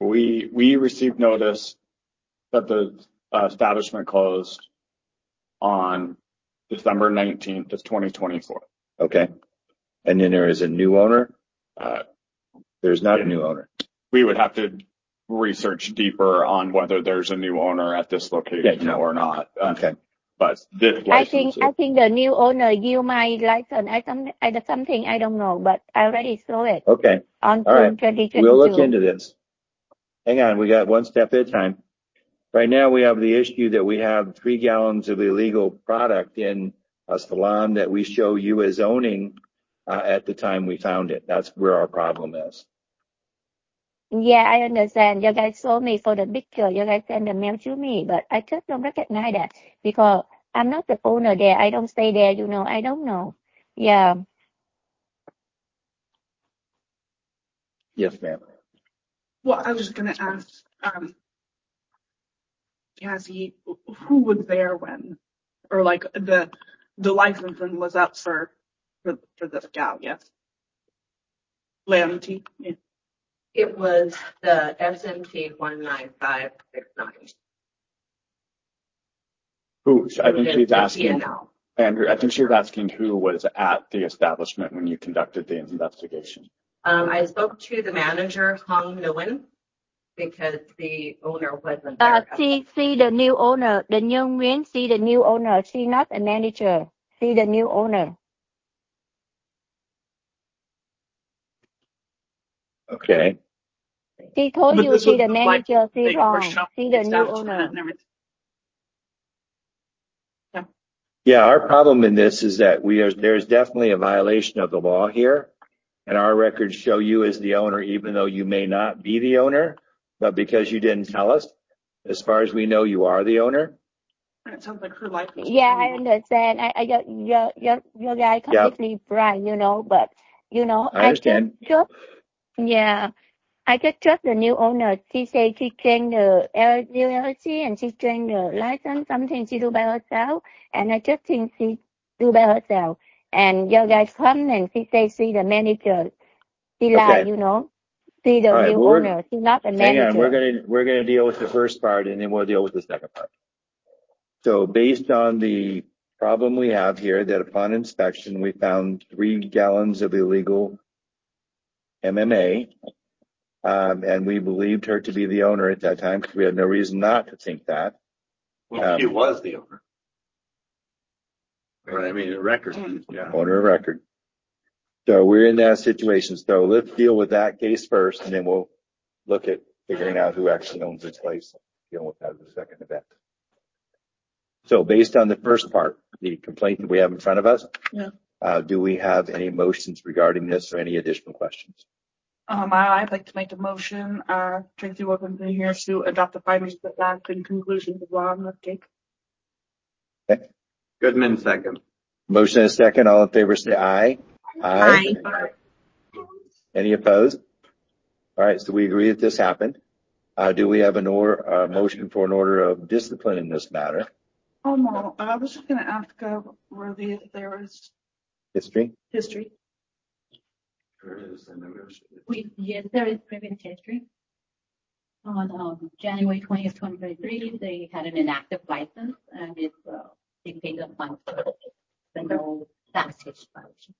We received notice that the establishment closed on December 19th of 2024. Okay. And then there is a new owner? There's not a new owner. We would have to research deeper on whether there's a new owner at this location or not. Okay. But this I think the new owner give my license. Something I don't know, but I already saw it. Okay. On All right. 2022. We'll look into this. Hang on. We got one step at a time. Right now we have the issue that we have 3 gallons of illegal product in a salon that we show you as owning at the time we found it. That's where our problem is. Yeah, I understand. You guys saw me for the picture. You guys send the mail to me, but I just don't recognize that because I'm not the owner there. I don't stay there, I don't know. Yeah. Yes, ma'am. Well, I was just going to ask, Cassie, who was there when, or like the licensing was up for this gal? Yes. Leonti. Yeah. It was the SMT 19569. Who? I think she's asking. Andrew, I think she was asking who was at the establishment when you conducted the investigation. I spoke to the manager, Hong Nguyen, because the owner wasn't there. See the new owner, the young man, see the new owner. She's not a manager. See the new owner. Okay. She told you see the manager, see wrong. See the new owner. Yeah, our problem in this is that there's definitely a violation of the law here, and our records show you as the owner, even though you may not be the owner, but because you didn't tell us, as far as we know, you are the owner. It sounds like her life. Yeah, I understand. Your guy completely right, but I understand. I just trust the new owner. She said she changed the LLC and she changed the license, something she do by herself. And I just think she do by herself. And your guys come and she say she the manager. She lie, See the new owner. She's not the manager. Hang on, we're gonna deal with the first part and then we'll deal with the second part. So based on the problem we have here, that upon inspection we found 3 gallons of illegal MMA. And we believed her to be the owner at that time because we had no reason not to think that. Well, she was the owner. Right, I mean, the record. Yeah. Owner of record. So we're in that situation. So let's deal with that case first, and then we'll look at figuring out who actually owns this place. Deal with that as a second event. So based on the first part, the complaint that we have in front of us, do we have any motions regarding this or any additional questions? I'd like to make a motion, Tracy Wilkinson here, to adopt the findings of fact and conclusions of law in this case. Okay. Goodman, second. Motion and a second. All in favor say aye. Aye. Any opposed? All right, so we agree that this happened. Do we have a motion for an order of discipline in this matter? Oh, no. I was just going to ask Rosie if there was history. Yes, there is previous history. On January 20th, 2023, they had an inactive license and they paid the fine for the no tax violation.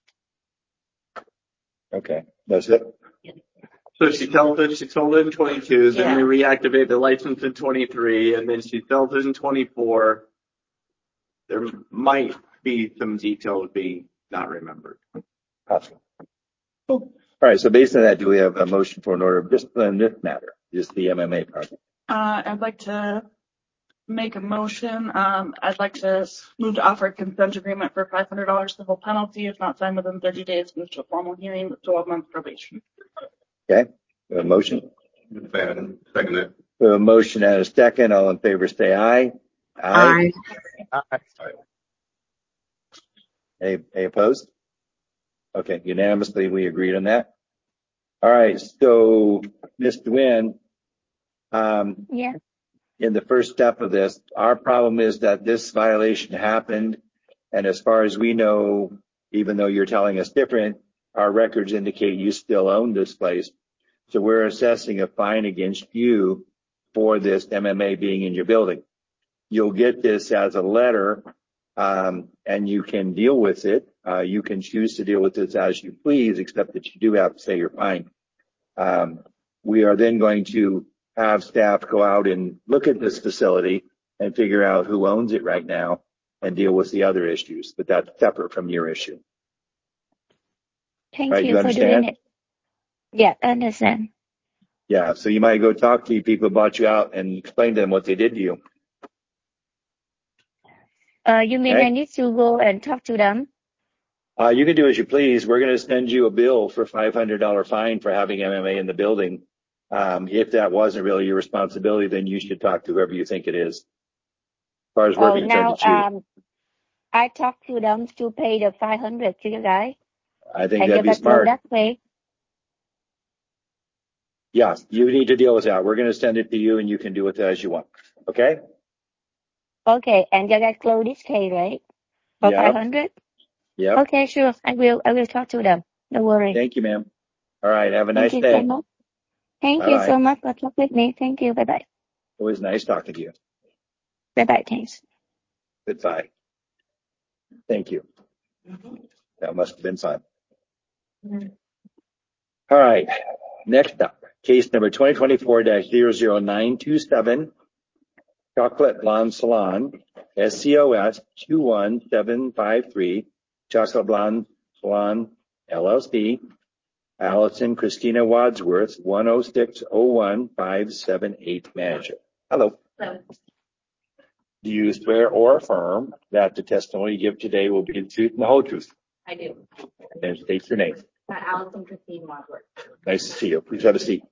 Okay, that's it. Yes. So she sold it in 22, then we reactivated the license in 23, and then she sells it in 24. There might be some details being not remembered. Possible. Cool. All right, so based on that, do we have a motion for an order of discipline in this matter? Just the MMA part. I'd like to make a motion. I'd like to move to offer a consent agreement for $500 civil penalty if not signed within 30 days, move to a formal hearing with 12 months probation. Okay, we have a motion. Second it. We have a motion and a second. All in favor say aye. Aye. Any opposed? Okay, unanimously we agreed on that. All right, so Ms. Nguyen, in the first step of this, our problem is that this violation happened, and as far as we know, even though you're telling us different, our records indicate you still own this place. So we're assessing a fine against you for this MMA being in your building. You'll get this as a letter, and you can deal with it. You can choose to deal with this as you please, except that you do have to say you're fine. We are then going to have staff go out and look at this facility and figure out who owns it right now and deal with the other issues, but that's separate from your issue. Thank Right, you you for understand? doing it. Yeah, I understand. Yeah, so you might go talk to people who bought you out and explain to them what they did to you. You mean Okay? I need to go and talk to them? You can do as you please. We're going to send you a bill for $500 fine for having MMA in the building. If that wasn't really your responsibility, then you should talk to whoever you think it is. As far as we're concerned, it's you. I talked to them to pay the 500 to you guys. I think And that'd be you go smart. that way. Yeah, you need to deal with that. We're going to send it to you and you can do with it as you want. Okay? Okay, and you guys close this case, right? For Yep. 500? Yep. Okay, sure. I will talk to them. Don't worry. Thank you, ma'am. All right. Have a Thank nice you day. so much. Thank you Bye-bye. so much for talking with me. Thank you. Bye-bye. It was nice talking to you. Bye-bye. Thanks. Goodbye. Thank you. That must have been fun. All right. Next up, case number 2024-00927, Chocolate Blonde Salon, SCOS 21753, Chocolate Blonde Salon, LLC, Allison Christina Wadsworth, 10601-578 manager. Hello. Hello. Do you swear or affirm that the testimony you give today will be the truth and the whole truth? I do. And then state your name. Allison Christine Wadsworth. Nice to see you. Please have a seat.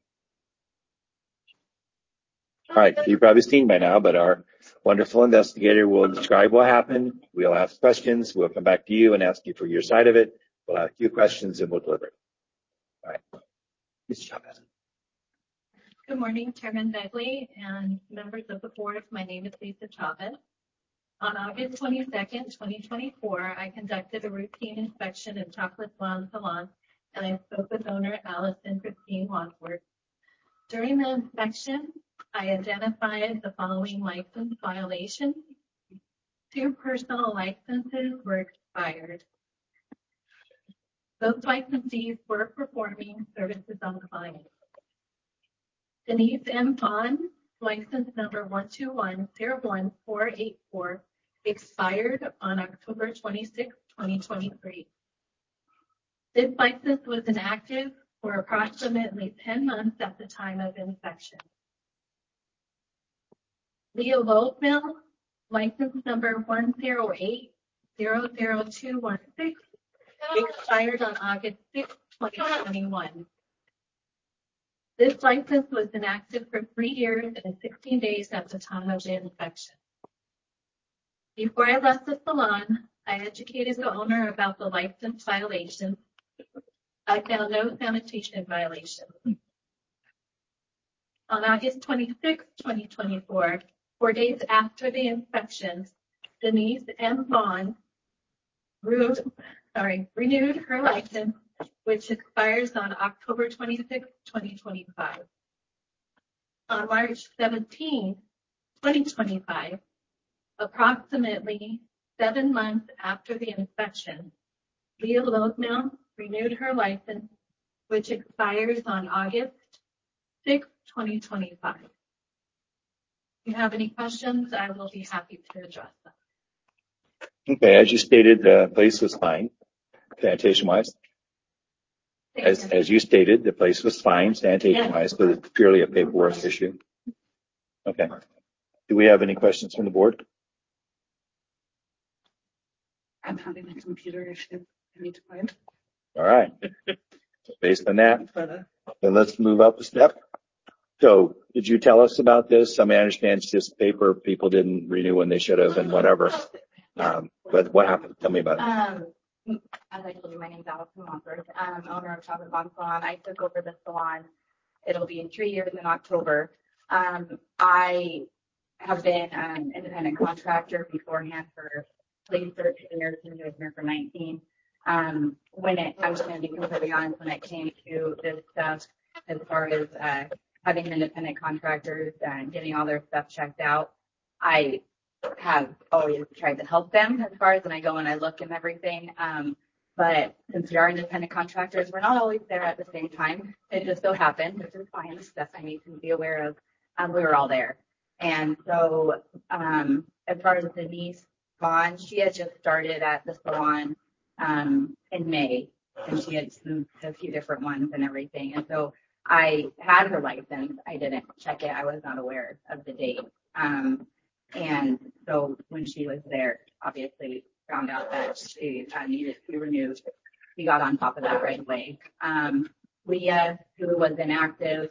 All right, so you've probably seen by now, but our wonderful investigator will describe what happened. We'll ask questions. We'll come back to you and ask you for your side of it. We'll ask you questions and we'll deliver it. All right. Ms. Chavez. Good morning, Chairman Begley and members of the board. My name is Lisa Chavez. On August 22nd, 2024, I conducted a routine inspection in Chocolate Blonde Salon, and I spoke with owner Allison Christine Wadsworth. During the inspection, I identified the following license violations. 2 personal licenses were expired. Those licensees were performing services on clients. Denise M. Bond, license number 121-01484, expired on October 26, 2023. This license was inactive for approximately 10 months at the time of inspection. Leo Loldmill, license number 108-00216, expired on August 6, 2021. This license was inactive for 3 years and 16 days at the time of the inspection. Before I left the salon, I educated the owner about the license violations. I found no sanitation violations. On August 26, 2024, 4 days after the inspection, Denise M. Bond renewed her license, which expires on October 26, 2025. On March 17, 2025, approximately 7 months after the inspection, Leah Loldmill renewed her license, which expires on August 6, 2025. If you have any questions, I will be happy to address them. Okay, as you stated, the place was fine, sanitation-wise. As you stated, the place was fine, sanitation-wise, but it's purely a paperwork issue. Okay. Do we have any questions from the board? I'm having a computer issue. I need to find. All right. Based on that, then let's move up a step. So, did you tell us about this? I mean, I understand it's just paper. People didn't renew when they should have and whatever. But what happened? Tell me about it. As I told you, my name is Allison Wadsworth. I'm owner of Chocolate Blonde Salon. I took over the salon. It'll be 3 years in October. I have been an independent contractor beforehand for at least 13 years and been here for 19. I was going to be completely honest when it came to this stuff. as far as having independent contractors and getting all their stuff checked out. I have always tried to help them as far as when I go and I look and everything. But since we are independent contractors, we're not always there at the same time. It just so happened, which is fine, stuff I need to be aware of. We were all there. And so as far as Denise Vaughn, she had just started at the salon in May, and she had moved to a few different ones and everything. And so I had her license. I didn't check it. I was not aware of the date. And so when she was there, obviously we found out that she needed to be renewed. We got on top of that right away. Leah, who was inactive,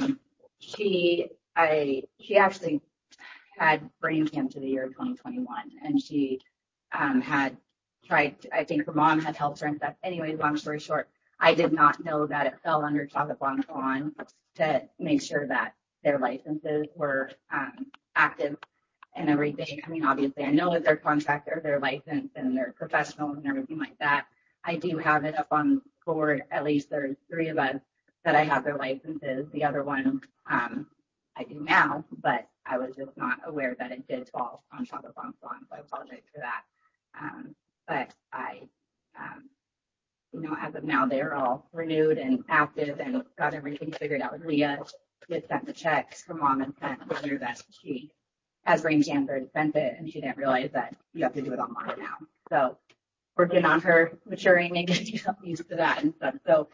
she actually had brain cancer the year 2021, and she had tried, I think her mom had helped her and stuff. Anyways, long story short, I did not know that it fell under Chocolate Blonde Salon to make sure that their licenses were active and everything. I mean, obviously, I know that they're contractor, they're licensed, and they're professionals and everything like that. I do have it up on board. At least there's 3 of us that I have their licenses. The other one I do now, but I was just not aware that it did fall on Chocolate Blonde Salon, so I apologize for that. But I, as of now, they're all renewed and active and got everything figured out with Leah. She sent the checks. Her mom had sent the year that she has brain cancer and sent it, and she didn't realize that you have to do it online now. So working on her maturing and getting used to that and stuff. So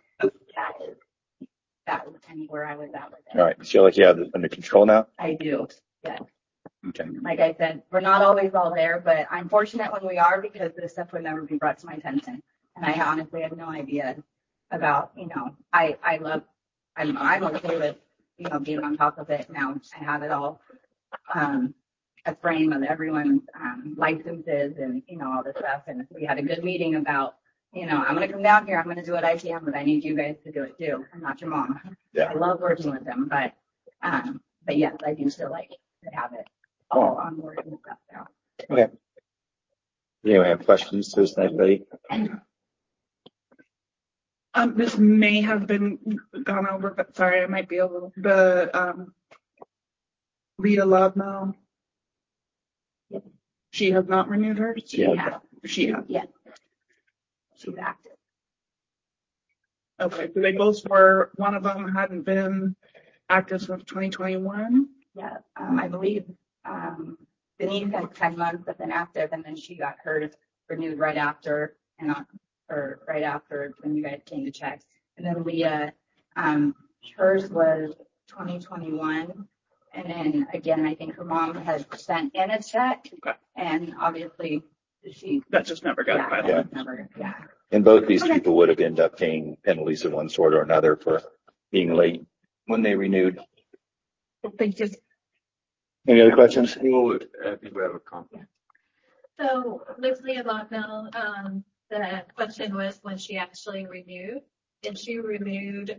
that was kind of where I was at with it. All right. You feel like you have it under control now? I do, yes. Okay. Like I said, we're not always all there, but I'm fortunate when we are because this stuff would never be brought to my attention. And I honestly had no idea about, I'm okay with, being on top of it now. I have it all, a frame of everyone's licenses and, all this stuff. And we had a good meeting about, I'm going to come down here. I'm going to do what I can, but I need you guys to do it too. I'm not your mom. Yeah. I love working with them, but yes, I do still like to have it all on board and stuff now. Okay. Anyone have questions to this night, buddy? This may have been gone over, but sorry, I might be a little. The Leah Loudmouth. Yes. She has not renewed hers. She has. Yes. She's active. Okay, so they both were. One of them hadn't been active since 2021. Yeah, I believe Denise had 10 months of inactive, and then she got hers renewed right after, right after when you guys came to check. And then Leah, hers was 2021, and then again, I think her mom had sent in a check, and obviously that just never got filed. Yeah. And both these people would have ended up paying penalties of one sort or another for being late when they renewed. Thank you. Any other questions? I think we have a comment. So with Leah Locknell, the question was when she actually renewed. And she renewed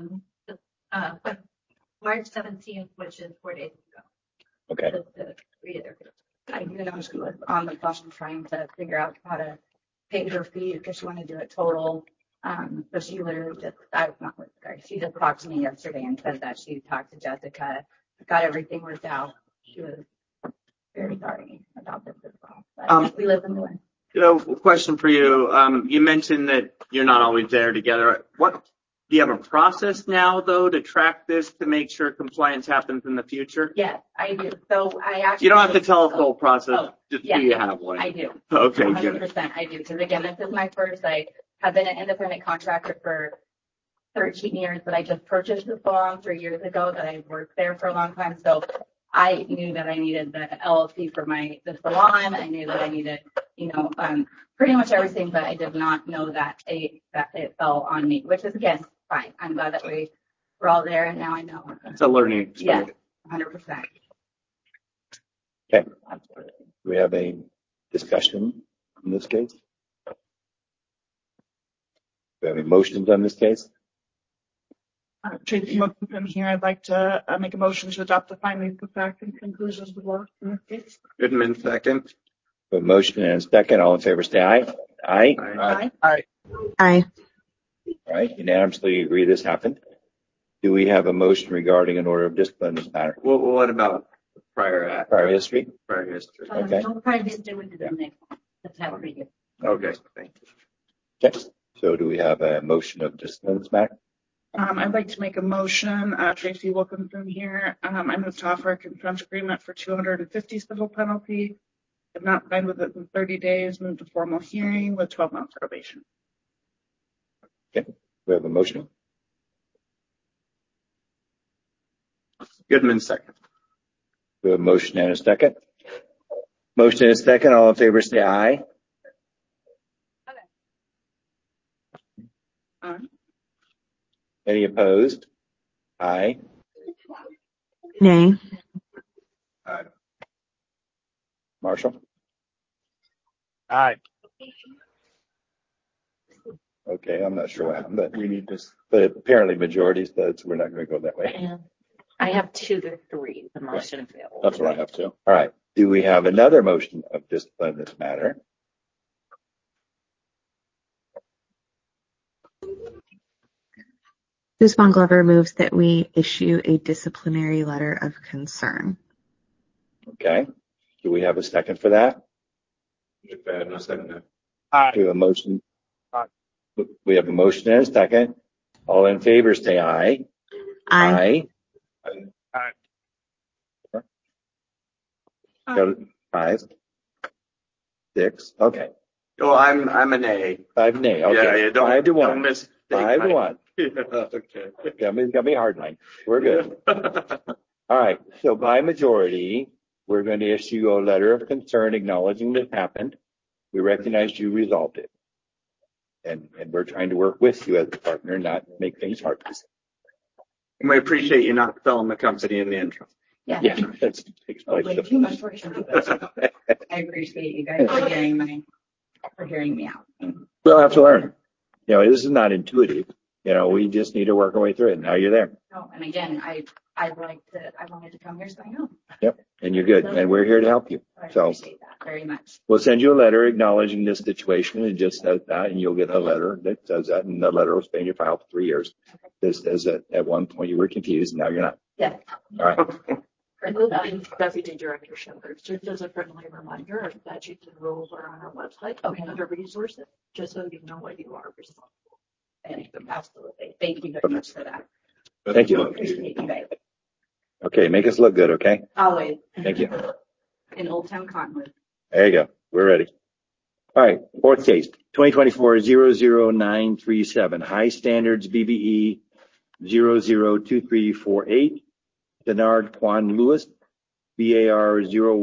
March 17th, which is 4 days ago. Okay. Just to reiterate. I do know she was on the phone trying to figure out how to pay her fee because she wanted to do it total. So she literally she just talked to me yesterday and said that she talked to Jessica, got everything worked out. She was very sorry about this as well. But we live in the wind. Question for you. You mentioned that you're not always there together. Do you have a process now, though, to track this to make sure compliance happens in the future? Yes, I do. So I actually. You don't have to tell us the whole process. Do you have one? I do. Okay, 100%, good. I do. Because again, this is my first. I have been an independent contractor for 13 years, but I just purchased the salon 3 years ago that I worked there for a long time. So I knew that I needed the LLC for the salon. I knew that I needed, pretty much everything, but I did not know that it fell on me, which is again fine. I'm glad that we're all there, and now I know. It's a learning experience. Yeah, 100%. Okay. Do we have a discussion in this case? Do we have any motions on this case? Tracy Motion here. I'd like to make a motion to adopt the findings of fact and conclusions of law in this case. Goodman, second. A motion and a second. All in favor, say aye. Aye. Aye. Aye. All right. Unanimously agree this happened. Do we have a motion regarding an order of discipline in this matter? Well, what about prior act? Prior history? Prior history. Okay. Don't try to do it the next one. Let's have a review. Okay, thank you. Okay. So do we have a motion of discipline in this matter? I'd like to make a motion, Tracy Wilkinson here. I move to offer a consent agreement for 250 civil penalty. If not signed with it in 30 days, move to formal hearing with 12 months probation. Okay. We have a motion. Goodman second. We have a motion and a second. Motion and a second. All in favor say aye. Any opposed? Aye. Nay. Marshall? Aye. Okay, I'm not sure what happened, but We need this. but apparently majority says we're not going to go that way. And I have 2 to 3. The motion failed. That's what I have too. All right. Do we have another motion of discipline in this matter? Susan Glover moves that we issue a disciplinary letter of concern. Okay. Do we have a second for that? No second. Aye. We have a motion. Aye. We have a motion and a second. All in favor say aye. Aye. Aye. Go to 5. 6. Okay. Oh, I'm an A. 5 nay. Okay. Yeah, don't, 5 to 1. Don't mistake 5 to 1. Okay. Got me hard line. We're good. All right. So by majority, we're going to issue a letter of concern acknowledging that happened. We recognize you resolved it. And we're trying to work with you as a partner, not make things hard. And we appreciate you not selling the company in the intro. Yeah. Yeah. That's Way too much work. I appreciate you guys for hearing me out. We'll have to learn. You know, this is not intuitive. You know, we just need to work our way through it. Now you're there. No, and again, I wanted to come here so I know. Yep. And you're good. And we're here to help you. I So appreciate that very much. we'll send you a letter acknowledging this situation. It just says that, and you'll get a letter that says that, and the letter will stay in your file for 3 years. This says that at one point you were confused, now you're not. Yeah. All right. For the deputy director Shepherd, just as a friendly reminder, our statutes and rules are on our website. Okay. Under resources, just so you know what you are responsible. Absolutely. Thank you very much for that. Thank you. Appreciate you guys. Okay. Make us look good. Okay. Always. Thank you. In Old Town Cottonwood. There you go. We're ready. All right. Fourth case, 2024-00937, High Standards BBE 002348, Denard Quan Lewis, BAR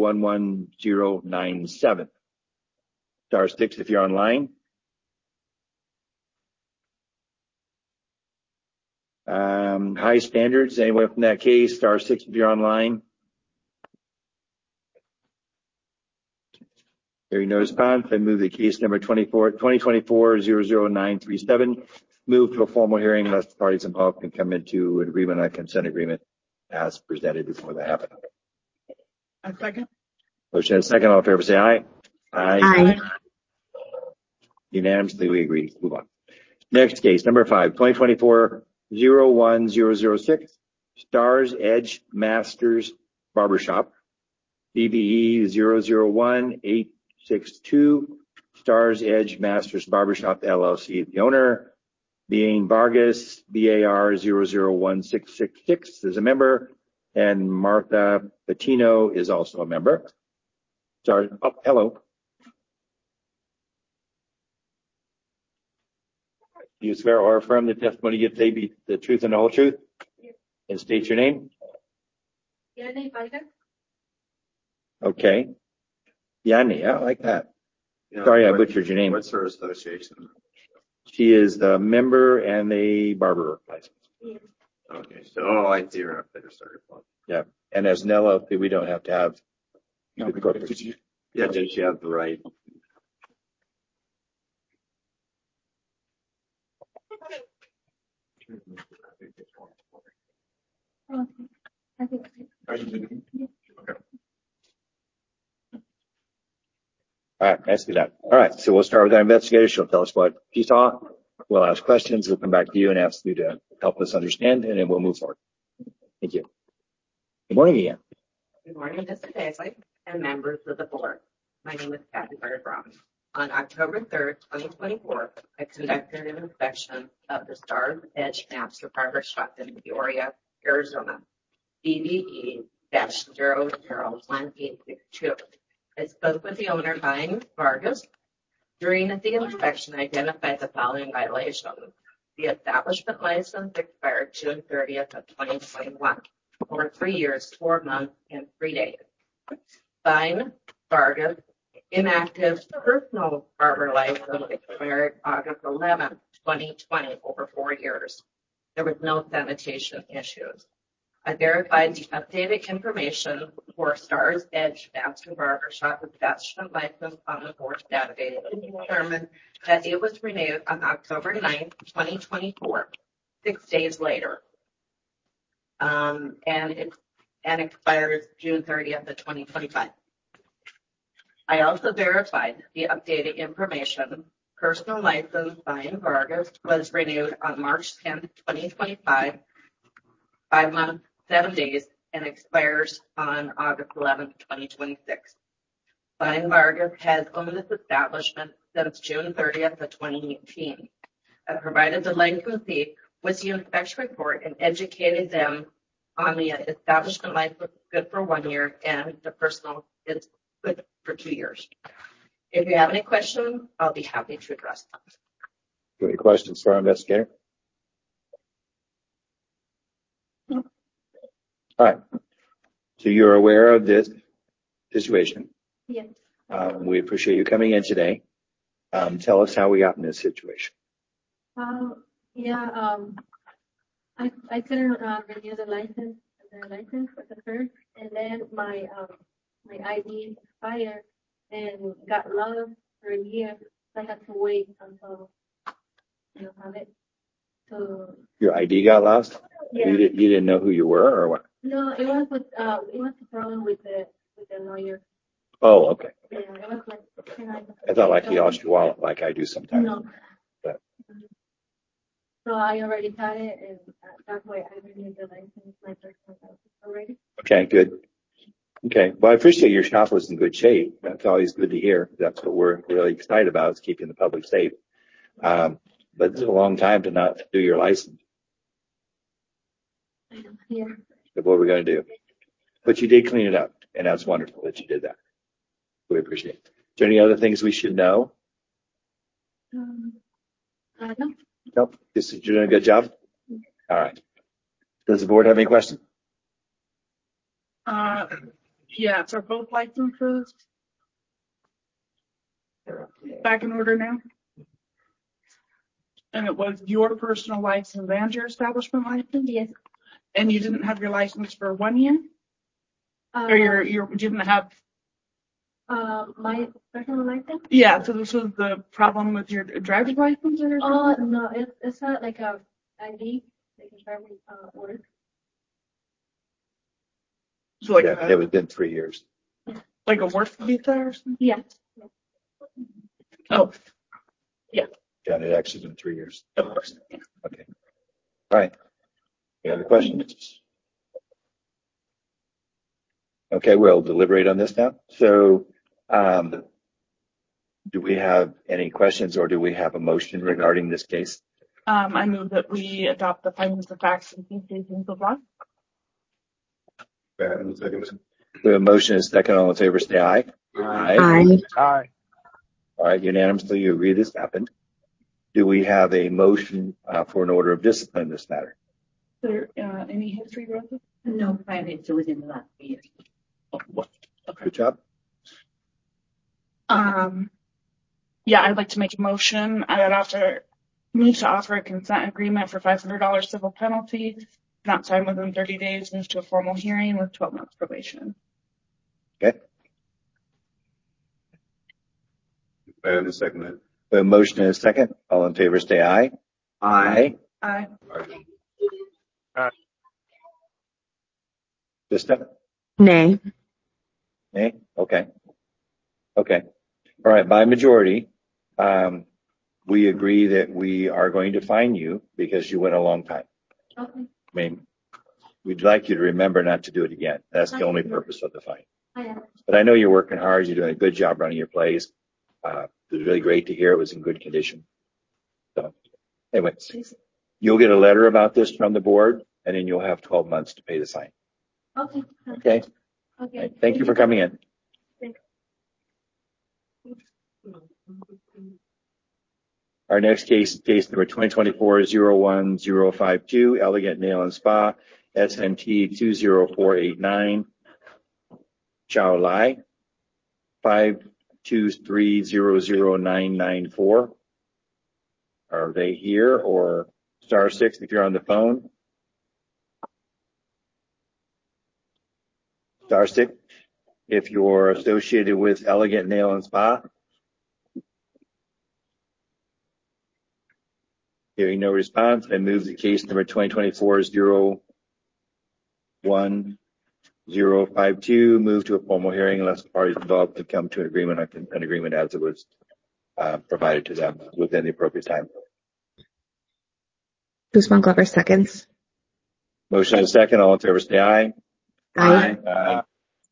011097. Star 6 if you're online. High Standards, anyone from that case, Star 6 if you're online. Hearing no response, I move the case number 2024-00937 move to a formal hearing unless the parties involved can come into an agreement on a consent agreement as presented before that happened. A second. Motion and a second. All in favor say aye. Aye. Unanimously, we agree. Move on. Next case, number 5, 2024-01006, Stars Edge Masters Barbershop, BBE 001862, Stars Edge Masters Barbershop LLC. The owner being Vargas, BAR 001666 is a member, and Martha Patino is also a member. Sorry. Oh, hello. Do you swear or affirm the testimony you say be the truth and the whole truth? Yes. And state your name. Yanni Vargas. Okay. Yanni, I like that. Sorry, I butchered your name. What's her association? She is the member and a barber license. Yes. Okay, so I see her up there. Sorry. Yeah. And as an LLC, we don't have to have. No, corporate. Yeah, did she have the right? I think. All right, let's do that. All right, so we'll start with our investigator. She'll tell us what she saw. We'll ask questions. We'll come back to you and ask you to help us understand, and then we'll move forward. Thank you. Good morning again. Good morning, Mr. Paisley and members of the board. My name is Kathy Bird-Brown. On October 3rd, 2024, I conducted an inspection of the Stars Edge Master Barber Shop in Peoria, Arizona, BBE-001862. I spoke with the owner, Vine Vargas. During the inspection, I identified the following violations. The establishment license expired June 30th of 2021, for 3 years, 4 months, and 3 days. Vine Vargas inactive personal barber license expired August 11th, 2020, over 4 years. There was no sanitation issues. I verified the updated information for Stars Edge Master Barber Shop establishment license on the board's database and determined that it was renewed on October 9th, 2024, 6 days later. And expires June 30th of 2025. I also verified the updated information. Personal license Vine Vargas was renewed on March 10th, 2025, 5 months, 7 days, and expires on August 11th, 2026. Vine Vargas has owned this establishment since June 30th of 2018. I provided the licensee with the inspection report and educated them on the establishment license good for 1 year and the personal is good for 2 years. If you have any questions, I'll be happy to address them. Any questions for our investigator? No. All right. So you're aware of this situation. Yes. We appreciate you coming in today. Tell us how we got in this situation. I couldn't renew the license for the first, and then my ID expired and got lost for a year. So I had to wait until have it. So Your ID got lost? yeah. You didn't know who you were or what? No, it was a problem with the lawyer. Oh, okay. Yeah, it was like I thought like you lost your wallet like I do sometimes. No. But. So I already had it, and that's why I renewed the license, my personal license already. Okay, good. Okay, well, I appreciate your shop was in good shape. That's always good to hear. That's what we're really excited about, is keeping the public safe. But it's a long time to not do your license. Yeah. So what we're going to do. But you did clean it up, and that's wonderful that you did that. We appreciate it. Is there any other things we should know? I don't. Nope. You're doing a good job? All right. Does the board have any questions? Yeah, so both licenses back in order now? And it was your personal license and your establishment license? Yes. And you didn't have your license for 1 year? Or you didn't have? My personal license? Yeah, so this was the problem with your driver's license or something? Oh, no, it's not like a ID, like a driver's order. So like Yeah, it was been 3 years. like a work visa or something? Yeah. Oh, yeah. Yeah, it actually been 3 years. Of course. Yeah. Okay. All right. Any other questions? Okay, we'll deliberate on this now. So, do we have any questions or do we have a motion regarding this case? I move that we adopt the findings of facts and conclusions of law. We have a motion and a second. All in favor, say aye. Aye. Aye. All right, unanimously, you agree this happened. Do we have a motion for an order of discipline in this matter? Is there any history with it? No private within the last year. Okay. Good job. Yeah, I'd like to make a motion. I'd move to offer a consent agreement for $500 civil penalty, not signed within 30 days, move to a formal hearing with 12 months probation. Okay. And a second. A motion and a second. All in favor, say aye. Aye. Aye. Vista? Nay. Nay? Okay. Okay. All right. By majority, we agree that we are going to fine you because you went a long time. Okay. I mean, we'd like you to remember not to do it again. That's the only purpose of the fine. But I know you're working hard. You're doing a good job running your place. It was really great to hear it was in good condition. So anyway, you'll get a letter about this from the board, and then you'll have 12 months to pay the fine. Okay. Okay? Okay. Thank you for coming in. Our next case number 2024-01052, Elegant Nail and Spa, SNT 20489, Chow Lai, 523-00994. Are they here, or *6 if you're on the phone? *6 if you're associated with Elegant Nail and Spa. Hearing no response, I move the case number 2024-01052 move to a formal hearing unless the parties involved can come to an agreement as it was provided to them within the appropriate time. Guzman Glover seconds. Motion and a second. All in favor say aye. Aye.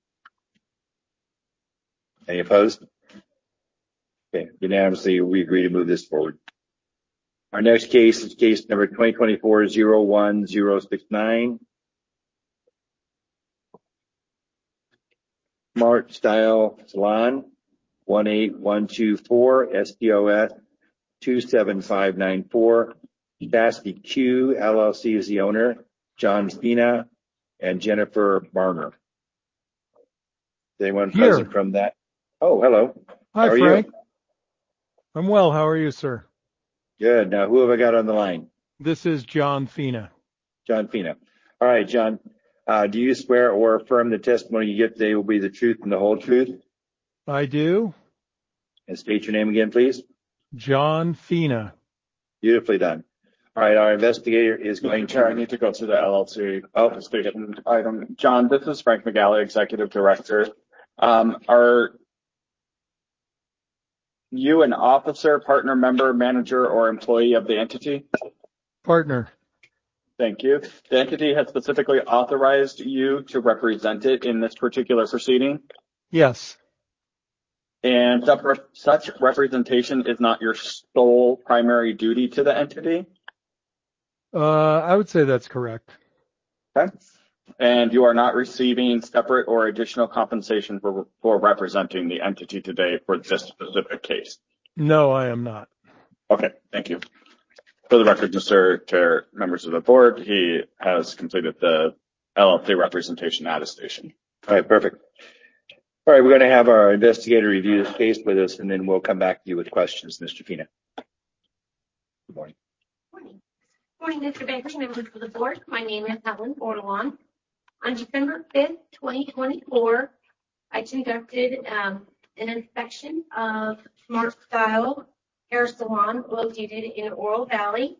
Any opposed? Okay, unanimously we agree to move this forward. Our next case is case number 2024-01069. Smart Style Salon, 18124 SPOS 27594. Chastity Q LLC is the owner. John Fina and Jennifer Barner. Is anyone present from that? Oh, hello. Hi, how are Frank. You? I'm well. How are you, sir? Good. Now, who have I got on the line? This is John Fina. John Fina. All right, John. Do you swear or affirm the testimony you give today will be the truth and the whole truth? I do. And state your name again, please. John Fina. Beautifully done. All right, our investigator is going to... I need to go to the LLC station item. John, this is Frank McGalley, Executive Director. Are you an officer, partner, member, manager, or employee of the entity? Partner. Thank you. The entity has specifically authorized you to represent it in this particular proceeding? Yes. And such representation is not your sole primary duty to the entity? I would say that's correct. Okay. And you are not receiving separate or additional compensation for representing the entity today for this specific case? No, I am not. Okay, thank you. For the record, Mr. Chair, members of the board, he has completed the LLC representation attestation. All right, perfect. All right, we're going to have our investigator review this case with us, and then we'll come back to you with questions, Mr. Fina. Good morning. Morning, Mr. Baker, members of the board. My name is Helen Bordelon. On December 5th, 2024, I conducted an inspection of Smart Style Hair Salon located in Oro Valley.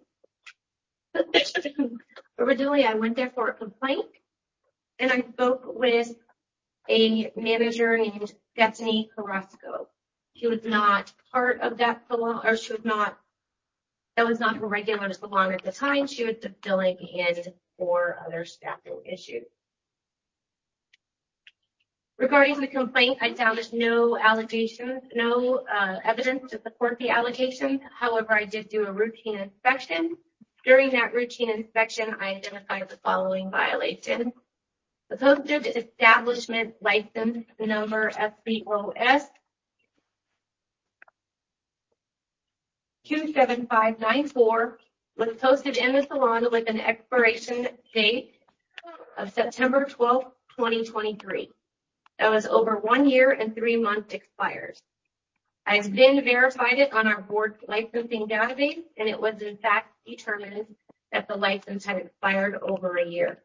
Originally, I went there for a complaint, and I spoke with a manager named Stephanie Carrasco. She was not part of that salon, or that was not her regular salon at the time. She was just filling in for other staffing issues. Regarding the complaint, I found no allegations, no evidence to support the allegations. However, I did do a routine inspection. During that routine inspection, I identified the following violations. The posted establishment license number SBOS 27594 was posted in the salon with an expiration date of September 12, 2023. That was over 1 year and 3 months expired. I've then verified it on our board licensing database, and it was in fact determined that the license had expired over a year.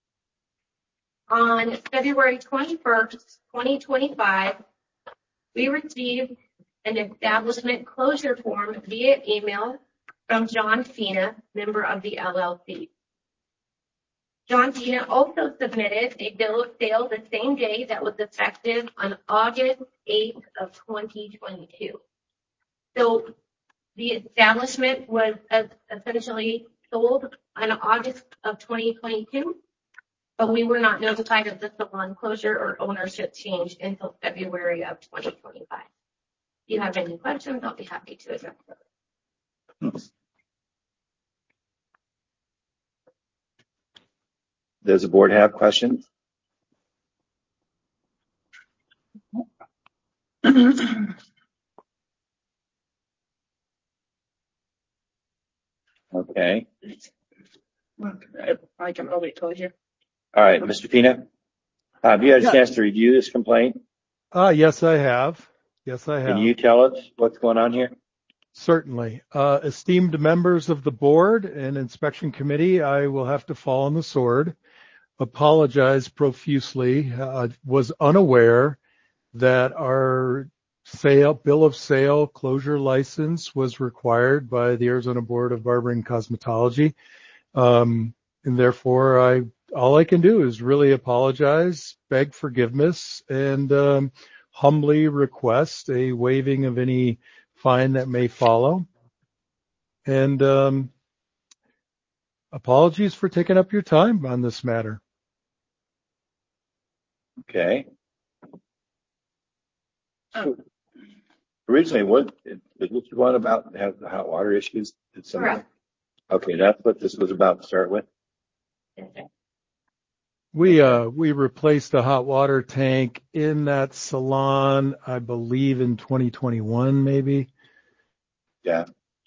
On February 21st, 2025, we received an establishment closure form via email from John Fina, member of the LLC. John Fina also submitted a bill of sale the same day that was effective on August 8th of 2022. So the establishment was essentially sold in August of 2022, but we were not notified of the salon closure or ownership change until February of 2025. If you have any questions, I'll be happy to address them. Does the board have questions? Okay. I can wait till here. All right, Mr. Pina, have you had a chance to review this complaint? Yes, I have. Yes, I have. Can you tell us what's going on here? Certainly. Esteemed members of the board and inspection committee, I will have to fall on the sword. Apologize profusely. Was unaware that our bill of sale closure license was required by the Arizona Board of Barbering and Cosmetology. And therefore, all I can do is really apologize, beg forgiveness, and humbly request a waiving of any fine that may follow. And apologies for taking up your time on this matter. Okay. So, originally, what did this one about have the hot water issues? Correct. Okay, that's what this was about to start with. We replaced the hot water tank in that salon, I believe, in 2021, maybe. Yeah.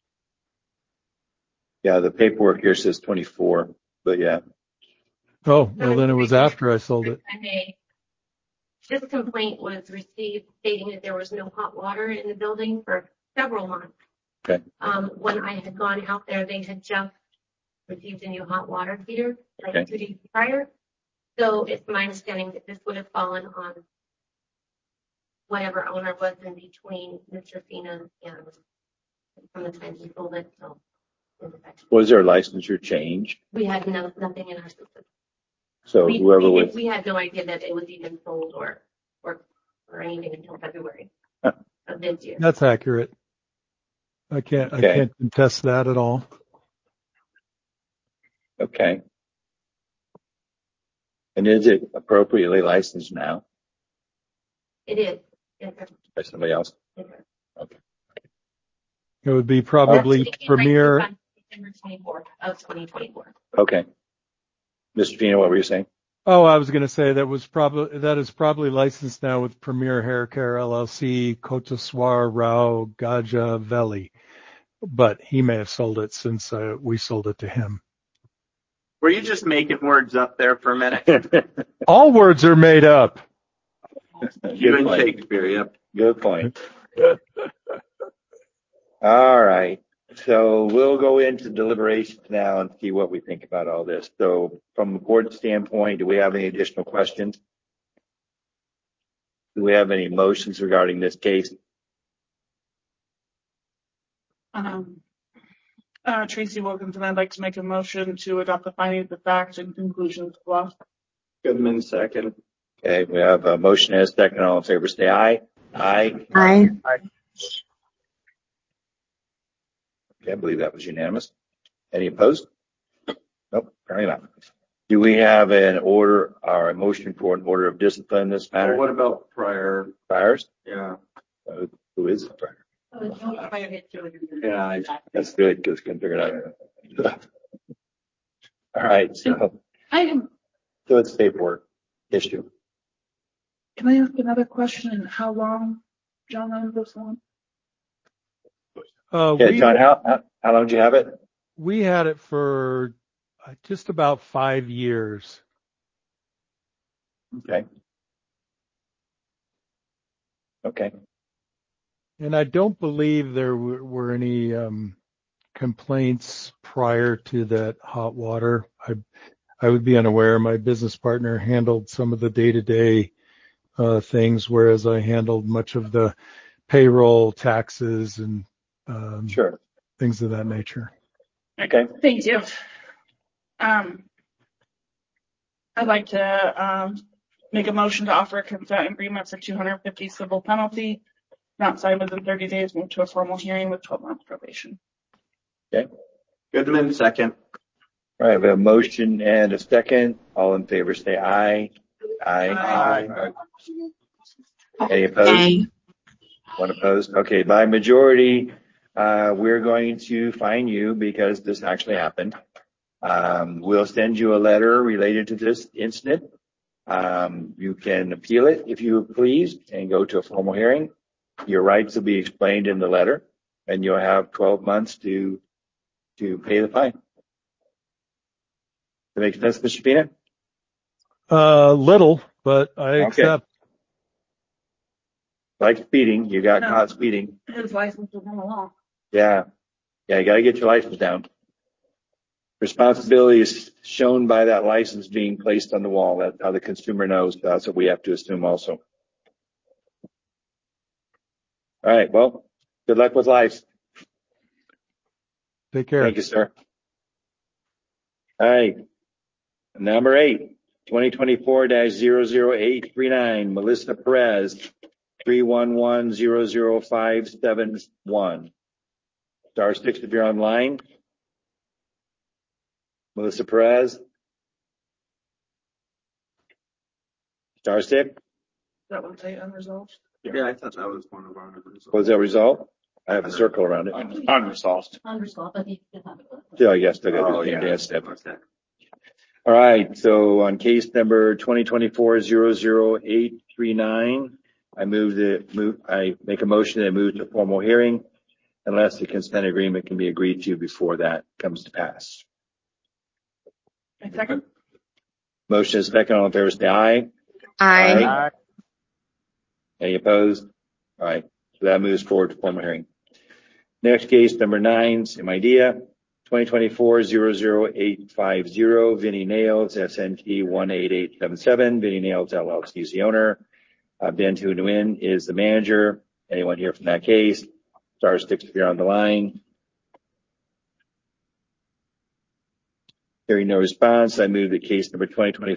Yeah, the paperwork here says 24, but yeah. Oh, well, then it was after I sold it. This complaint was received stating that there was no hot water in the building for several months. Okay. When I had gone out there, they had just received a new hot water heater like 2 days prior. So it's my understanding that this would have fallen on whatever owner was in between Mr. Fina and from the time he sold it. So was there a licensure change? we had nothing in our system. So whoever was we had no idea that it was even sold or anything until February of this year. That's accurate. I can't contest that at all. Okay. And is it appropriately licensed now? It is. Yes, sir. By somebody else? Yes, sir. Okay. It would be probably Premier. December 24th of 2024. Okay. Mr. Pina, what were you saying? Oh, I was going to say that is probably licensed now with Premier Hair Care LLC, Koteswar Rao Gaja Veli, but he may have sold it since we sold it to him. Were you just making words up there for a minute? All words are made up. You and Shakespeare, yep. Good point. All right. So we'll go into deliberations now and see what we think about all this. So from a board standpoint, do we have any additional questions? Do we have any motions regarding this case? Tracy Wilkinson, I'd like to make a motion to adopt the findings of fact and conclusions of law. Goodman, second. Okay, we have a motion and a second. All in favor, say aye. Aye. Aye. Okay, I believe that was unanimous. Any opposed? Nope, apparently not. Do we have an order or a motion for an order of discipline in this matter? Well, what about prior? Priors? Yeah. Who is the prior? Yeah, That's good because we can figure it out. All right, so it's paperwork issue. Can I ask another question? How long John owned this one? John, how long did you have it? We had it for just about 5 years. Okay. Okay. And I don't believe there were any complaints prior to that hot water. I would be unaware. My business partner handled some of the day-to-day things, whereas I handled much of the payroll, taxes, and sure, things of that nature. Okay. Thank you. I'd like to make a motion to offer a consent agreement for $250 civil penalty, not signed within 30 days, move to a formal hearing with 12 months probation. Okay. Goodman, second. All right, we have a motion and a second. All in favor, say aye. Aye. Any opposed? Aye. One opposed? Okay, by majority, we're going to fine you because this actually happened. We'll send you a letter related to this incident. You can appeal it if you please and go to a formal hearing. Your rights will be explained in the letter, and you'll have 12 months to pay the fine. Does that make sense, Mr. Pena? Little, but I accept. Like speeding, you got caught speeding. His license was on the wall. Yeah, you got to get your license down. Responsibility is shown by that license being placed on the wall. That's how the consumer knows. That's what we have to assume also. All right, well, good luck with life. Take care. Thank you, sir. All right, number 8, 2024-00839, Melissa Perez, 311-00571. Star 6 if you're online. Melissa Perez. Star 6. That one say unresolved? Yeah, I thought that was one of our results. What was that result? I have a circle around it. Unresolved. Unresolved, but he does have it. Yeah, yes, I got Oh, the yeah. dance step. All right, so on case number 2024-00839, I make a motion that move to formal hearing unless the consent agreement can be agreed to before that comes to pass. A second? Motion is second. All in favor, say aye. Aye. Any opposed? All right, so that moves forward to formal hearing. Next case, number 9, same idea. 2024-00850, Vinny Nails, SNT 18877. Vinny Nails LLC is the owner. Ben Tu Nguyen is the manager. Anyone here from that case? Star 6 if you're on the line. Hearing no response, I move that case number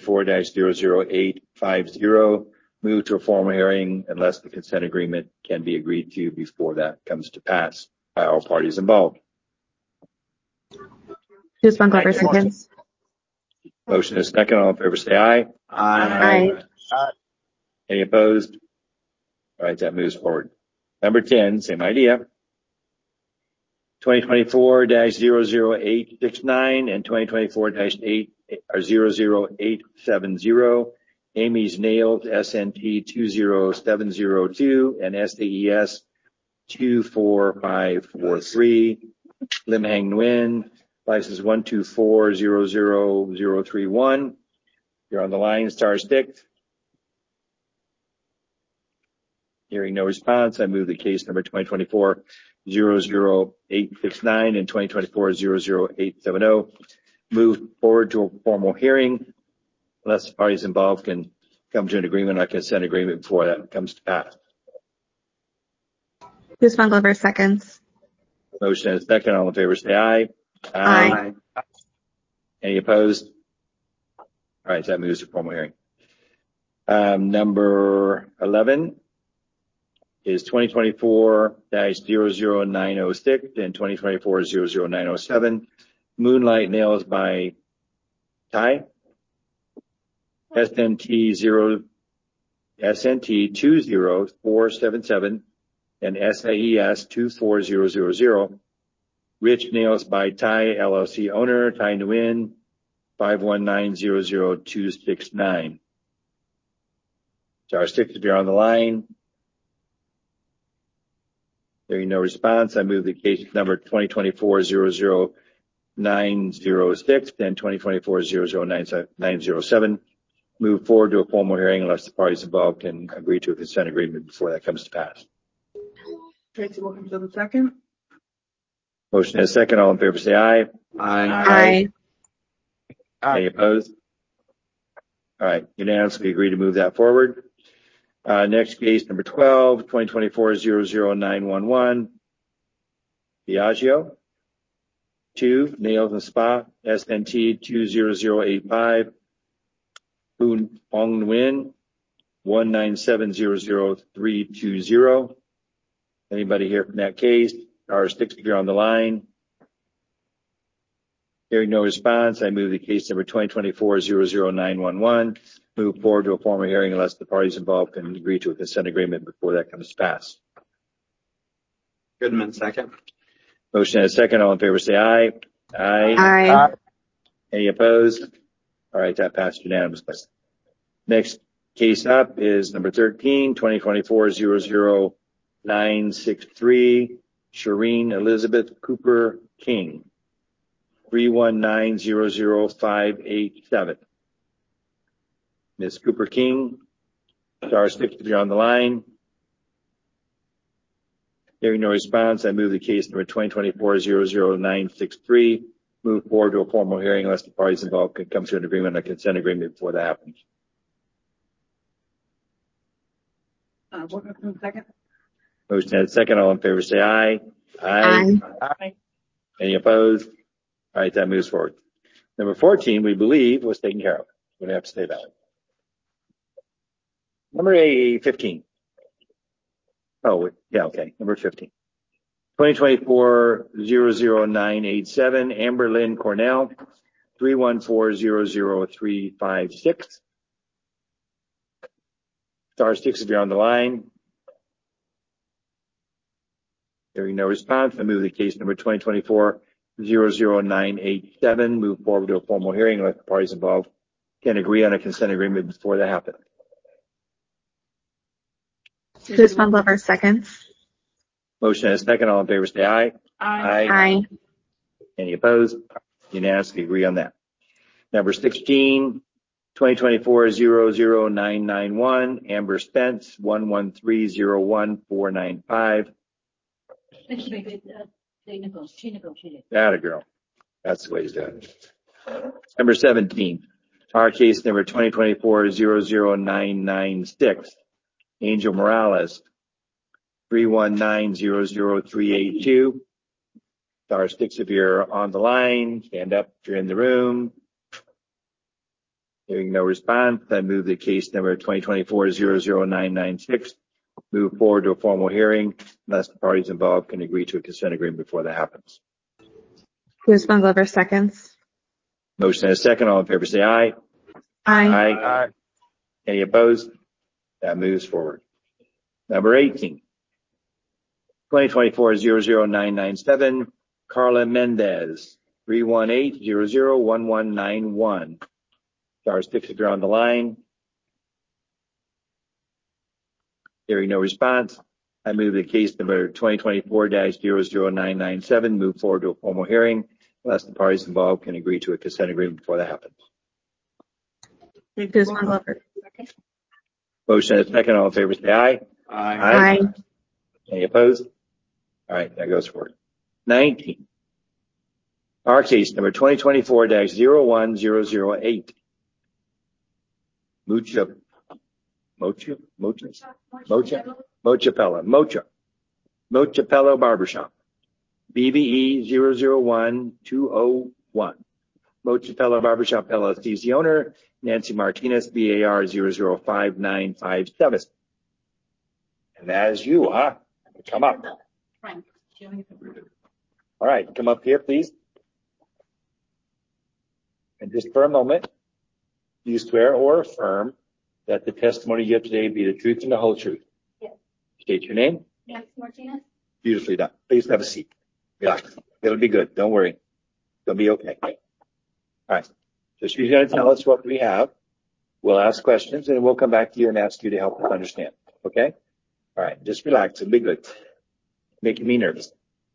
2024-00850 move to a formal hearing unless the consent agreement can be agreed to before that comes to pass by all parties involved. Guzman Glover seconds. Motion is second. All in favor, say aye. Aye. Any opposed? All right, that moves forward. Number 10, same idea. 2024-00869 and 2024-00870. Amy's Nails, SNT 20702 and SAES 24543. Lim Hang Nguyen, license 124-00031. You're on the line, star 6. Hearing no response, I move the case number 2024-00869 and 2024-00870 move forward to a formal hearing unless the parties involved can come to an agreement on consent agreement before that comes to pass. Guzman Glover seconds. Motion is second. All in favor, say aye. Aye. Any opposed? All right, that moves to formal hearing. Number 11 is 2024-00906 and 2024-00907. Moonlight Nails by Ty. SNT 20477 and SAES 24000. Rich Nails by Ty LLC owner, Ty Nguyen, 519-00269. Star 6 if you're on the line. Hearing no response, I move the case number 2024-00906 and 2024-00907 move forward to a formal hearing unless the parties involved can agree to a consent agreement before that comes to pass. Tracy Wilkins to the second. Motion is second. All in favor, say aye. Aye. Any opposed? All right, unanimously agree to move that forward. Next case, number 12, 2024-00911. Biagio. 2, Nails and Spa, SNT 20085. Boon Ong Nguyen, 197-00320. Anybody here from that case? Star 6 if you're on the line. Hearing no response, I move the case number 2024-00911 move forward to a formal hearing unless the parties involved can agree to a consent agreement before that comes to pass. Goodman, second. Motion and a second. All in favor say aye. Aye. Any opposed? All right, that passed unanimously. Next case up is number 13, 2024-00963, Shireen Elizabeth Cooper King, 319-00587. Ms. Cooper King, star 6 if you're on the line. Hearing no response, I move the case number 2024-00963 move forward to a formal hearing unless the parties involved can come to an agreement on a consent agreement before that happens. Wilkinson, second. Motion and a second. All in favor say aye. Aye. Any opposed? All right, that moves forward. Number 14, we believe, was taken care of. We're going to have to stay that way. Number 15. Oh, yeah, okay. Number 15. 2024-00987, Amber Lynn Cornell, 314-00356. Star 6 if you're on the line. Hearing no response, I move the case number 2024-00987 move forward to a formal hearing unless the parties involved can agree on a consent agreement before that happens. Guzman Glover seconds. Motion and a second. All in favor say aye. Aye. Any opposed? Unanimously agree on that. Number 16, 2024-00991, Amber Spence, 113-01495. She negotiated. That a girl. That's the way to do it. Number 17, our case number 2024-00996, Angel Morales, 319-00382. Star 6 if you're on the line. Stand up if you're in the room. Hearing no response, I move the case number 2024-00996 move forward to a formal hearing unless the parties involved can agree to a consent agreement before that happens. Guzman Glover seconds. Motion and a second. All in favor say aye. Aye. Any opposed? That moves forward. Number 18, 2024-00997, Carla Mendez, 318-001191. Star 6 if you're on the line. Hearing no response, I move the case number 2024-00997 move forward to a formal hearing unless the parties involved can agree to a consent agreement before that happens. Guzman Glover. Motion and a second. All in favor say aye. Aye. Any opposed? All right, that goes forward. 19, our case number 2024-01008. Mochapello Barbershop, BBE 001201. Mochapello Barbershop LLC is the owner, Nancy Martinez, BAR 005957. And that is you, huh? Come up. All right, come up here, please. And just for a moment, do you swear or affirm that the testimony you give today be the truth and the whole truth? Yes. State your name. Nancy Martinez. Beautifully done. Please have a seat. Relax. It'll be good. Don't worry. It'll be okay. All right. So she's going to tell us what we have. We'll ask questions and we'll come back to you and ask you to help us understand. Okay? All right. Just relax. It'll be good. Making me nervous.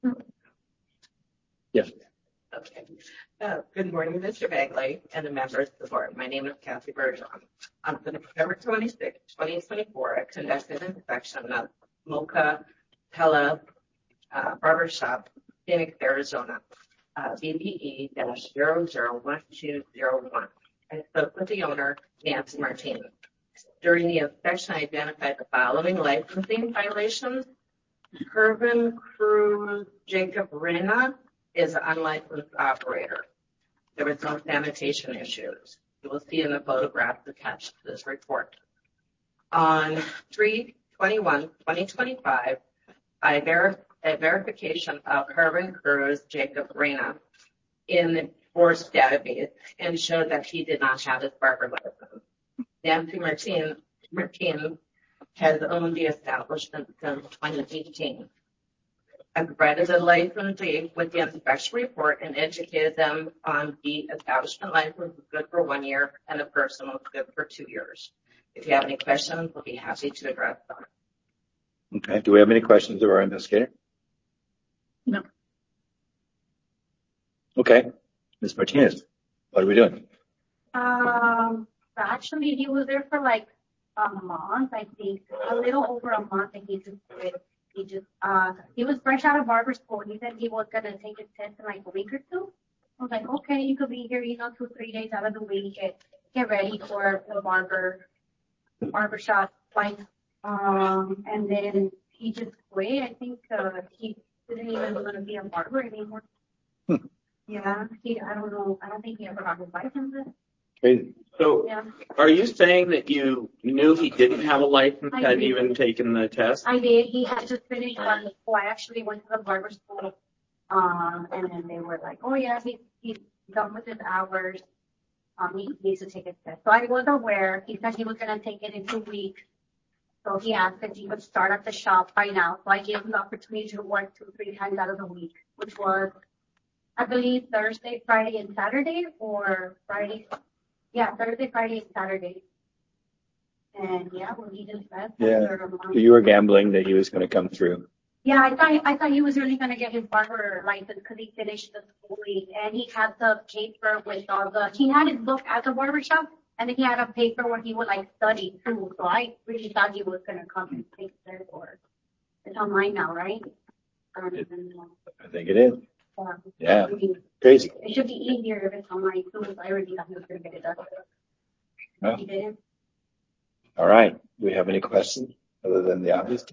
Yes. Okay. Good morning, Mr. Bagley and the members of the board. My name is Kathy Bergeron. On November 26, 2024, I conducted an inspection of Mocha Pella Barbershop, Phoenix, Arizona, BBE-001201. I spoke with the owner, Nancy Martinez. During the inspection, I identified the following licensing violations. Hervin Cruz Jacob Reyna is an unlicensed operator. There was no sanitation issues. You will see in the photographs attached to this report. On 3/21/2025, a verification of Hervin Cruz Jacob Reyna in forced database and showed that he did not have his barber license. Nancy Martin has owned the establishment since 2018. I provided the licensee with the inspection report and educated them on the establishment license is good for 1 year and a personal is good for 2 years. If you have any questions, we'll be happy to address them. Okay. Do we have any questions of our investigator? No. Okay. Ms. Martinez, what are we doing? Actually, he was there for like a month, I think, a little over a month, and he just quit. He was fresh out of barber school. He said he was gonna take his test in like a week or two. I was like, okay, you could be here, 2-3 days out of the week, get ready for the barbershop life. And then he just quit. I think he didn't even want to be a barber anymore. Yeah, I don't know. I don't think he ever got his license. Crazy. So, Yeah. are you saying that you knew he didn't have a license, I hadn't did. even taken the test? I did. He had just finished barber school. I actually went to the barber school, and then they were like, "Oh yeah, he's done with his hours. He needs to take his test." So I was aware. He said he was gonna take it in 2 weeks. So he asked if he could start at the shop by now. So I gave him the opportunity to work 2-3 times out of the week, which was, I believe, Thursday, Friday, and Saturday, or Friday. Yeah, Thursday, Friday, and Saturday. And yeah, well, he just left. After a month. So you were gambling that he was going to come through. Yeah, I thought he was really gonna get his barber license because he finished the schooling and he had the paper with he had his book at the barbershop and then he had a paper where he would like study too. So I really thought he was gonna come and take their course. It's online now, right? I think it is. Yeah. I mean, Crazy. it should be easier if it's online too. So I really thought he was gonna get it done. Well, He didn't. all right. Do we have any questions other than the obvious?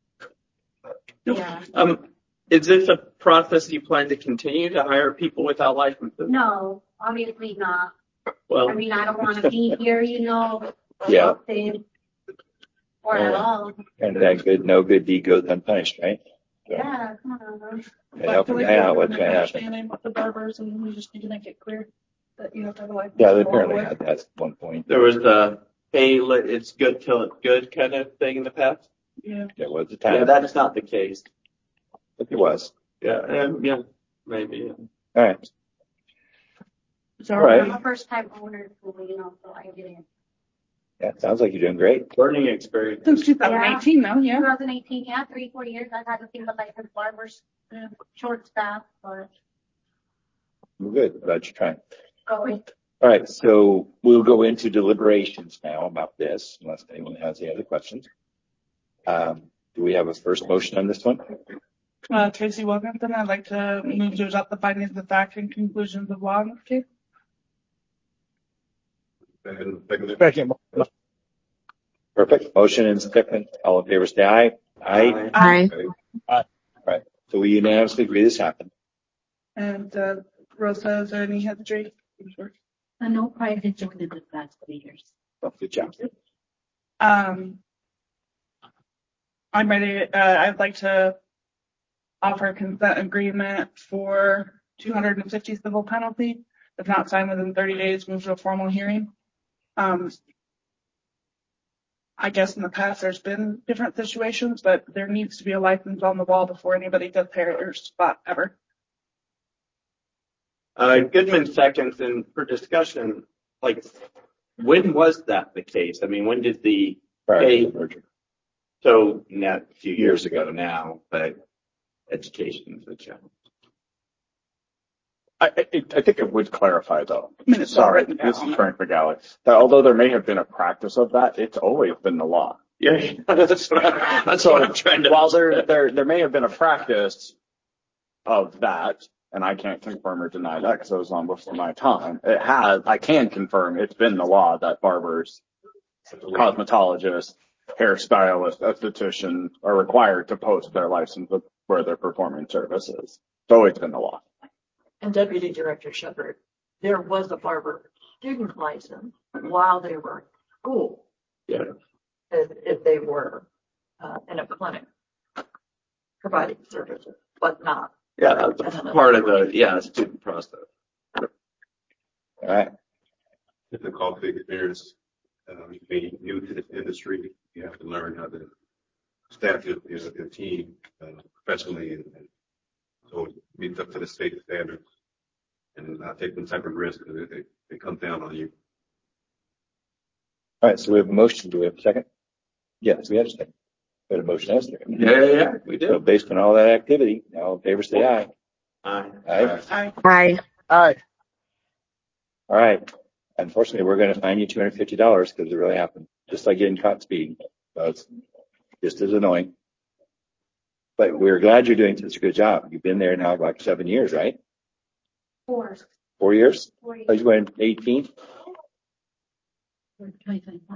Yeah. Is this a process you plan to continue to hire people without licenses? No, obviously not. Well, I mean, I don't want to be here, Yeah. often or at all. And that no good deed goes unpunished, right? Yeah, come on. And help a guy out, what's going to happen? Understanding with the barbers, and we just need to make it clear that you have to have a license. Yeah, they apparently had that at one point. there was the, hey, it's good till it's good kind of thing in the past. Yeah. There was a time. Yeah, that's not the case. But it was. Yeah, yeah, maybe. Yeah. All right. So All right. I'm a first time owner, so I didn't. Yeah, sounds like you're doing great. Learning experience. Since 2018 now, yeah. 2018, yeah, 3-4 years. I've had to think of licensed barbers, short staff, but We're good. Glad you're trying. going. All right. So we'll go into deliberations now about this, unless anyone has any other questions. Do we have a first motion on this one? Tracy Wilkinson, I'd like to move to adopt the findings of fact and conclusions of law in this case. Second. Perfect. Motion and second. All in favor, say aye. Aye. Aye. All right. So we unanimously agree this happened. And Rosa, is there any history? Sure. No prior history within the last 3 years. Well, good job. I'm ready. I'd like to offer a consent agreement for $250 civil penalty. If not signed within 30 days, move to a formal hearing. I guess in the past there's been different situations, but there needs to be a license on the wall before anybody does their spot ever. Goodman seconds, and for discussion, like, when was that the case? I mean, when did the merger? So not a few years ago now, but education is a challenge. I think it would clarify, though. Minutes Sorry, already this now. is Frank McGalley. That although there may have been a practice of that, it's always been the law. Yeah, that's what I'm trying to. While there may have been a practice of that, and I can't confirm or deny that because it was long before my time. I can confirm it's been the law that barbers, cosmetologists, hairstylists, estheticians are required to post their license where they're performing services. It's always been the law. And Deputy Director Shepard, there was a barber student license while they were in school. Yeah. If they were in a clinic providing services, but not. Yeah, that's part of the student process. All right. Difficult experience. Being new to this industry, you have to learn how to staff your team professionally, and so meet up to the state standards, and not take them type of risk because it comes down on you. All right. So we have a motion. Do we have a second? Yes, we have a second. We have a motion as a second. Yeah, we do. So based on all that activity, all in favor say aye. Aye. Aye. Aye. Aye. All right. Unfortunately, we're going to fine you $250 because it really happened. Just like getting caught speeding. So it's just as annoying. But we're glad you're doing such a good job. You've been there now like 7 years, right? 4. 4 years? 4 years. Oh, you went 18? 2025.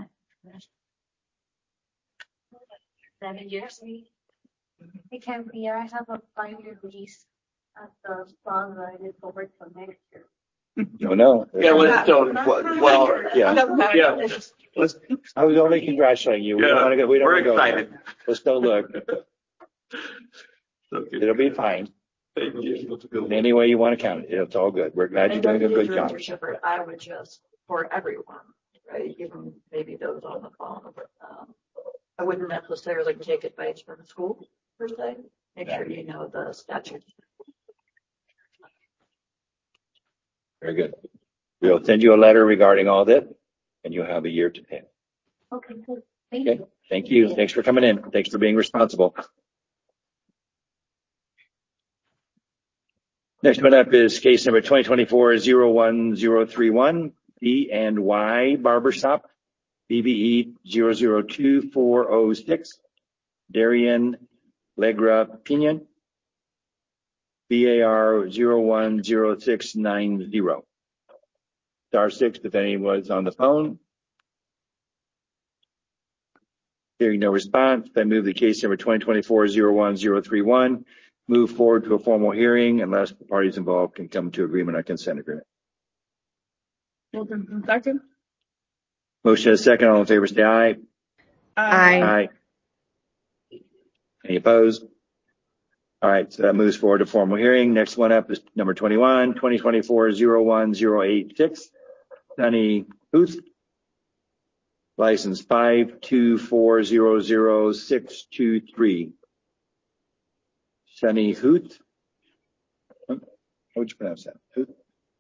7 years. I can't be here. I have a 5-year lease at the spa that I did forward till next year. No. Yeah, well, Yeah. I was only congratulating you. We don't want to go. We don't we're want to go there. excited. Let's don't look. It'll be fine. Thank you. In any way you want to count it, it's all good. We're glad you're doing a good job. Director Shepherd, I would just, for everyone, right, even maybe those on the phone, I wouldn't necessarily take advice from school per se. Make sure you know the statute. Very good. We'll send you a letter regarding all that, and you'll have a year to pay. Okay, good. Thank Okay. you. Thank you. Thanks for coming in. Thanks for being responsible. Next one up is case number 2024-01031, D&Y Barbershop, BBE 002406, Darian Legra Pinion, BAR 010690. *6 if anyone's on the phone. Hearing no response, I move the case number 2024-01031 move forward to a formal hearing unless the parties involved can come to agreement on consent agreement. Wilkinson, second. Motion is second. All in favor, say aye. Aye. Aye. Any opposed? All right, so that moves forward to formal hearing. Next one up is number 21, 2024-01086, Sunny Huth, license 524000623. Sunny Huth. How would you pronounce that? Huth?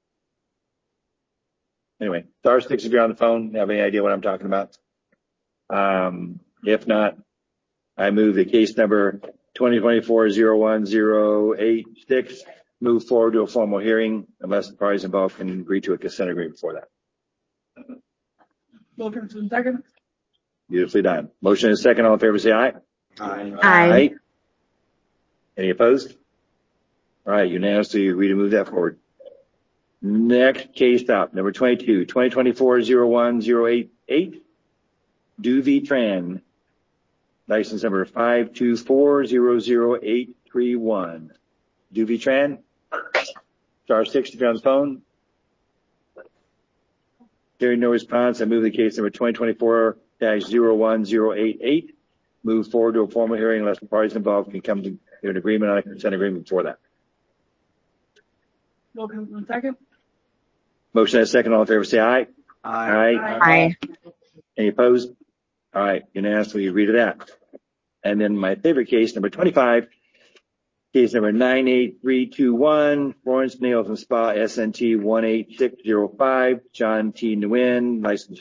Anyway, *6 if you're on the phone, have any idea what I'm talking about? If not, I move the case number 2024-01086 move forward to a formal hearing unless the parties involved can agree to a consent agreement before that. Wilkinson, second. Beautifully done. Motion is second. All in favor, say aye. Aye. Aye. Any opposed? All right, unanimously agree to move that forward. Next case up, number 22, 2024-01088, Duvy Tran, license number 524000831. Duvy Tran, *6 if you're on the phone. Hearing no response, I move the case number 2024-01088 move forward to a formal hearing unless the parties involved can come to an agreement on a consent agreement before that. Wilkinson, second. Motion is second. All in favor, say aye. Aye. Aye. Any opposed? All right, unanimously agree to that. And then my favorite case, number 25, case number 98321, Florence Nails and Spa, SNT 18605, John T. Nguyen, license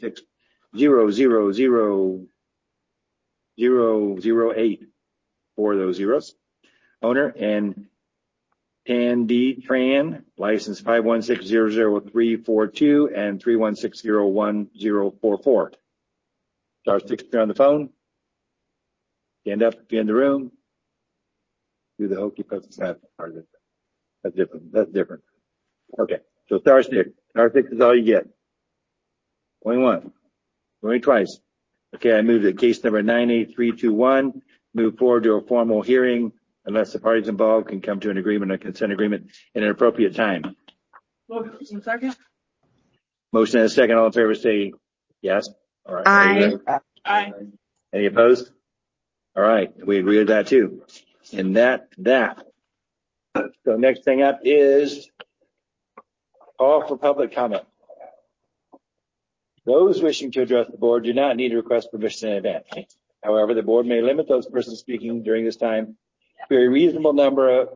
506000008, 4 of those zeros. Owner, and Tan D. Tran, license 516000342 and 31601044. *6 if you're on the phone. Stand up if you're in the room. Do the hokey pokey. That's part of it. That's different. That's different. Okay. So *6. *6 is all you get. 21. 20 twice. Okay. I move that case number 98321 move forward to a formal hearing unless the parties involved can come to an agreement, a consent agreement in an appropriate time. Wilkinson, second. Motion and a second. All in favor say yes. All right. Aye. Aye. Any opposed? All right. We agree with that too. And that. So next thing up is Call for public comment. Those wishing to address the board do not need to request permission in advance. However, the board may limit those persons speaking during this time to a reasonable number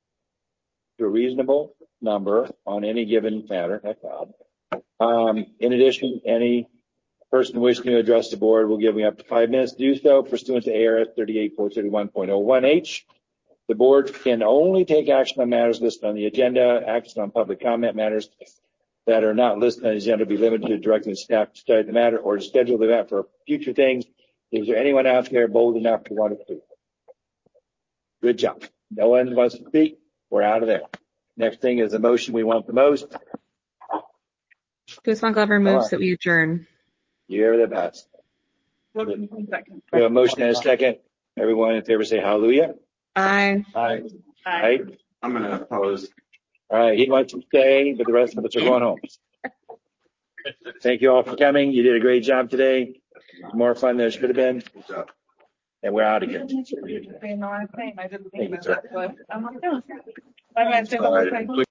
on any given matter. In addition, any person wishing to address the board will give me up to 5 minutes to do so pursuant to ARS 38431.01H. The board can only take action on matters listed on the agenda. Action on public comment matters that are not listed on the agenda will be limited to directing the staff to study the matter or to schedule the event for future things. Is there anyone out there bold enough to want to speak? Good job. No one wants to speak. We're out of there. Next thing is the motion we want the most. Guzman Glover moves that we adjourn. You're the best. We have a motion and a second. Everyone in favor say hallelujah. Aye. Aye. Aye. I'm going to oppose. All right. He wants to stay, but the rest of us are going home. Thank you all for coming. You did a great job today. More fun than it should have been. And we're out again. I didn't think Thank you, that, sir. but I'm like, no. I might say the whole thing.